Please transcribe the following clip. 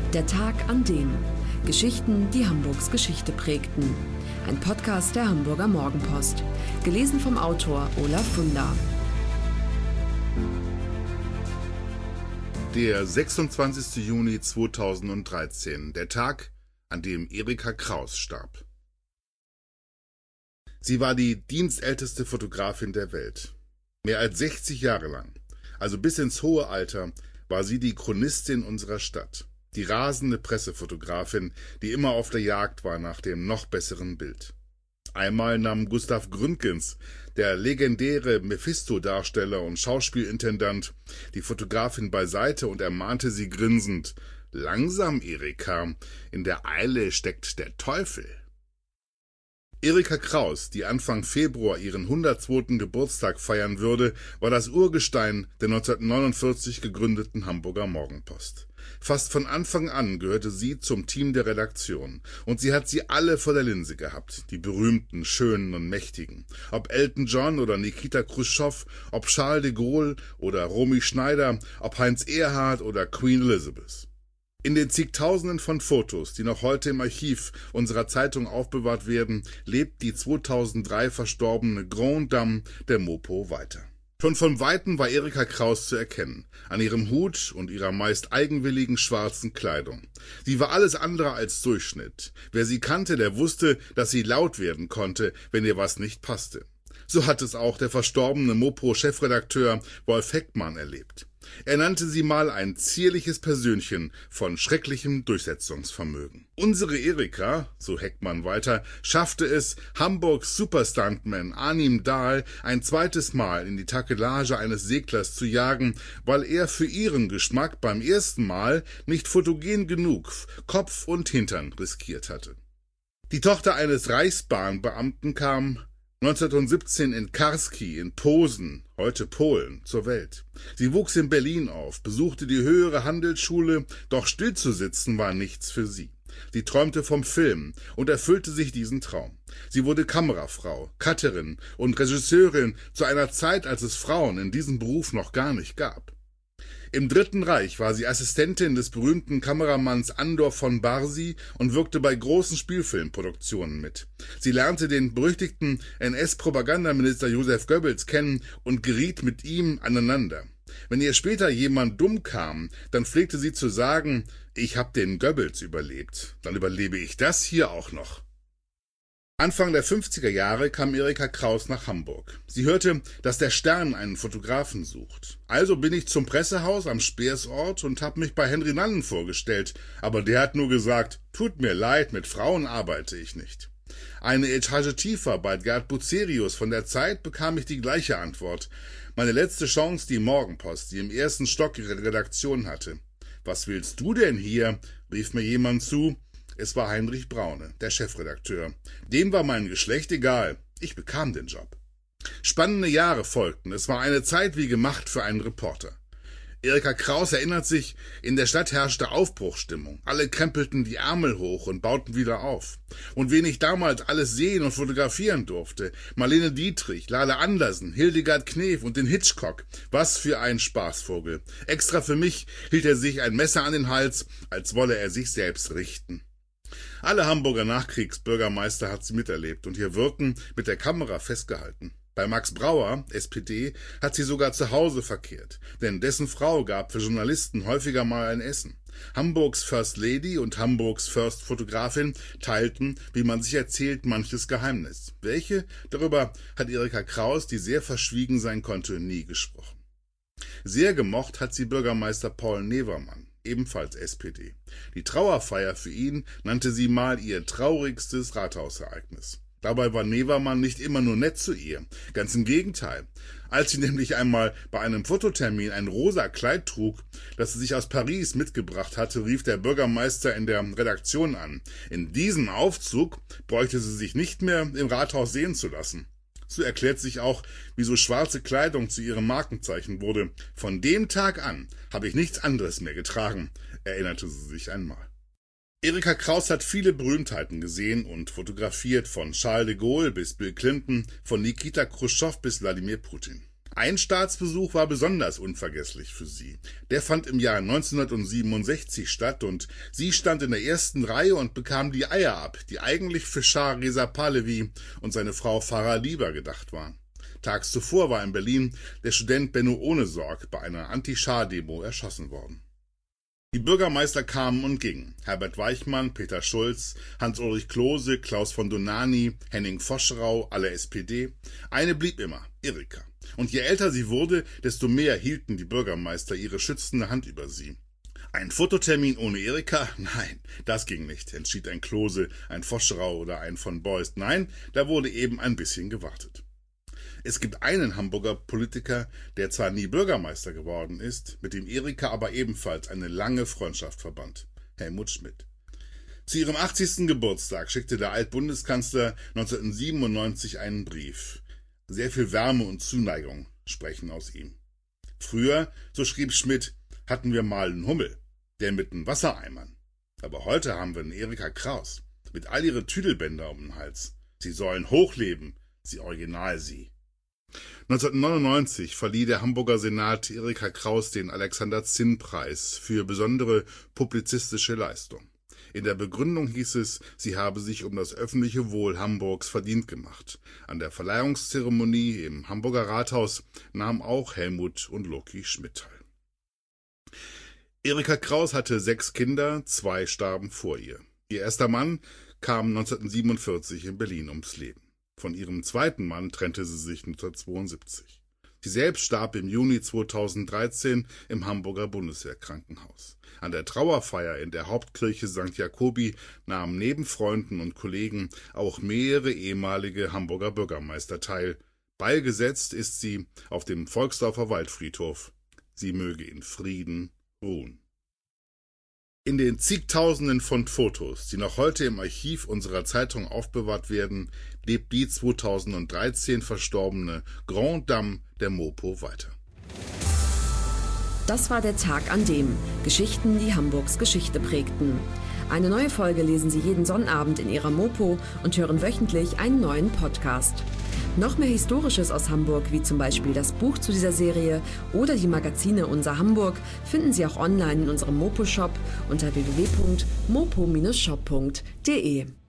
Der Tag an dem. Geschichten, die Hamburgs Geschichte prägten. Ein Podcast der Hamburger Morgenpost. Gelesen vom Autor Olaf Funder. Der 26. Juni 2013, der Tag, an dem Erika Kraus starb. Sie war die dienstälteste Fotografin der Welt. Mehr als 60 Jahre lang, also bis ins hohe Alter, war sie die Chronistin unserer Stadt. Die rasende Pressefotografin, die immer auf der Jagd war nach dem noch besseren Bild. Einmal nahm Gustav Gründgens, der legendäre Mephisto-Darsteller und Schauspielintendant, die Fotografin beiseite und ermahnte sie grinsend: »Langsam, Erika, in der Eile steckt der Teufel.« Erika Kraus, die Anfang Februar ihren 102. Geburtstag feiern würde, war das Urgestein der 1949 gegründeten Hamburger Morgenpost. Fast von Anfang an gehörte sie zum Team der Redaktion, und sie hat sie alle vor der Linse gehabt, die berühmten, schönen und mächtigen. Ob Elton John oder Nikita Khrushchev, ob Charles de Gaulle oder Romy Schneider, ob Heinz Erhardt oder Queen Elizabeth. In den zigtausenden von Fotos, die noch heute im Archiv unserer Zeitung aufbewahrt werden, lebt die 2003 verstorbene Grande Dame der Mopo weiter. Schon von Weitem war Erika Kraus zu erkennen, an ihrem Hut und ihrer meist eigenwilligen schwarzen Kleidung. Sie war alles andere als Durchschnitt. Wer sie kannte, der wusste, dass sie laut werden konnte, wenn ihr was nicht passte. So hat es auch der verstorbene Mopo-Chefredakteur Wolf Heckmann erlebt. Er nannte sie mal ein zierliches Persönchen von schrecklichem Durchsetzungsvermögen. Unsere Erika, so Heckmann weiter, schaffte es, Hamburgs Superstuntman Arnim Dahl ein zweites Mal in die Takelage eines Seglers zu jagen, weil er für ihren Geschmack beim ersten Mal nicht fotogen genug Kopf und Hintern riskiert hatte. Die Tochter eines Reichsbahnbeamten kam 1917 in Karski in Posen, heute Polen, zur Welt. Sie wuchs in Berlin auf, besuchte die höhere Handelsschule, doch stillzusitzen war nichts für sie. Sie träumte vom Film und erfüllte sich diesen Traum. Sie wurde Kamerafrau, Cutterin und Regisseurin zu einer Zeit, als es Frauen in diesem Beruf noch gar nicht gab. Im Dritten Reich war sie Assistentin des berühmten Kameramanns Andor von Barsi und wirkte bei großen Spielfilmproduktionen mit. Sie lernte den berüchtigten NS-Propagandaminister Joseph Goebbels kennen und geriet mit ihm aneinander. Wenn ihr später jemand dumm kam, dann pflegte sie zu sagen: »Ich hab den Goebbels überlebt, dann überlebe ich das hier auch noch.« Anfang der 50er Jahre kam Erika Kraus nach Hamburg. Sie hörte, dass der Stern einen Fotografen sucht. Also bin ich zum Pressehaus am Speersort und habe mich bei Henry Nannen vorgestellt, aber der hat nur gesagt: »Tut mir leid, mit Frauen arbeite ich nicht.« Eine Etage tiefer bei Gerd Bucerius von der Zeit bekam ich die gleiche Antwort. Meine letzte Chance die Morgenpost, die im ersten Stock ihre Redaktion hatte. »Was willst du denn hier?« rief mir jemand zu. Es war Heinrich Braune, der Chefredakteur. Dem war mein Geschlecht egal. Ich bekam den Job. Spannende Jahre folgten. Es war eine Zeit wie gemacht für einen Reporter. Erika Kraus erinnert sich, in der Stadt herrschte Aufbruchsstimmung. Alle krempelten die Ärmel hoch und bauten wieder auf. Und wen ich damals alles sehen und fotografieren durfte: Marlene Dietrich, Lale Andersen, Hildegard Knef und den Hitchcock. Was für ein Spaßvogel. Extra für mich hielt er sich ein Messer an den Hals, als wolle er sich selbst richten. Alle Hamburger Nachkriegsbürgermeister hat sie miterlebt und ihr Wirken mit der Kamera festgehalten. Bei Max Brauer, SPD, hat sie sogar zu Hause verkehrt, denn dessen Frau gab für Journalisten häufiger mal ein Essen. Hamburgs First Lady und Hamburgs First Fotografin teilten, wie man sich erzählt, manches Geheimnis. Welche? Darüber hat Erika Kraus, die sehr verschwiegen sein konnte, nie gesprochen. Sehr gemocht hat sie Bürgermeister Paul Nevermann, ebenfalls SPD. Die Trauerfeier für ihn nannte sie mal ihr traurigstes Rathausereignis. Dabei war Nevermann nicht immer nur nett zu ihr, ganz im Gegenteil. Als sie nämlich einmal bei einem Fototermin ein rosa Kleid trug, das sie sich aus Paris mitgebracht hatte, rief der Bürgermeister in der Redaktion an. In diesem Aufzug bräuchte sie sich nicht mehr im Rathaus sehen zu lassen. So erklärt sich auch, wieso schwarze Kleidung zu ihrem Markenzeichen wurde. Von dem Tag an habe ich nichts anderes mehr getragen, erinnerte sie sich einmal. Erika Kraus hat viele Berühmtheiten gesehen und fotografiert, von Charles de Gaulle bis Bill Clinton, von Nikita Khrushchev bis Wladimir Putin. Ein Staatsbesuch war besonders unvergesslich für sie. Der fand im Jahr 1967 statt und sie stand in der ersten Reihe und bekam die Eier ab, die eigentlich für Schah Reza Pahlavi und seine Frau Farah Liber gedacht waren. Tags zuvor war in Berlin der Student Benno Ohnesorg bei einer Anti-Schah-Demo erschossen worden. Die Bürgermeister kamen und gingen. Herbert Weichmann, Peter Schulz, Hans-Ulrich Klose, Klaus von Donani, Henning Foscherau, alle SPD. Eine blieb immer, Erika. Und je älter sie wurde, desto mehr hielten die Bürgermeister ihre schützende Hand über sie. Ein Fototermin ohne Erika? Nein, das ging nicht, entschied ein Klose, ein Foscherau oder ein von Beust. Nein, da wurde eben ein bisschen gewartet. Es gibt einen Hamburger Politiker, der zwar nie Bürgermeister geworden ist, mit dem Erika aber ebenfalls eine lange Freundschaft verband: Helmut Schmidt. Zu ihrem 80. Geburtstag schickte der Altbundeskanzler 1997 einen Brief. Sehr viel Wärme und Zuneigung sprechen aus ihm. Früher, so schrieb Schmidt, hatten wir mal einen Hummel, der mit den Wassereimern. Aber heute haben wir einen Erika Kraus, mit all ihre Tüdelbänder um den Hals. Sie sollen hochleben, sie original sie. 1999 verlieh der Hamburger Senat Erika Kraus den Alexander-Zinn-Preis für besondere publizistische Leistung. In der Begründung hieß es, sie habe sich um das öffentliche Wohl Hamburgs verdient gemacht. An der Verleihungszeremonie im Hamburger Rathaus nahmen auch Helmut und Loki Schmidt teil. Erika Kraus hatte 6 Kinder, 2 starben vor ihr. Ihr erster Mann kam 1947 in Berlin ums Leben. Von ihrem zweiten Mann trennte sie sich 1972. Sie selbst starb im Juni 2013 im Hamburger Bundeswehrkrankenhaus. An der Trauerfeier in der Hauptkirche St. Jakobi nahmen neben Freunden und Kollegen auch mehrere ehemalige Hamburger Bürgermeister teil. Beigesetzt ist sie auf dem Volksdorfer Waldfriedhof. Sie möge in Frieden ruhen. In den zigtausenden von Fotos, die noch heute im Archiv unserer Zeitung aufbewahrt werden, lebt die 2013 verstorbene Grande Dame der Mopo weiter. Das war der Tag an dem Geschichten, die Hamburgs Geschichte prägten. Eine neue Folge lesen Sie jeden Sonnabend in Ihrer Mopo und hören wöchentlich einen neuen Podcast. Noch mehr Historisches aus Hamburg, wie zum Beispiel das Buch zu dieser Serie oder die Magazine Unser Hamburg, finden Sie auch online in unserem Mopo-Shop unter www.mopo-shop.de.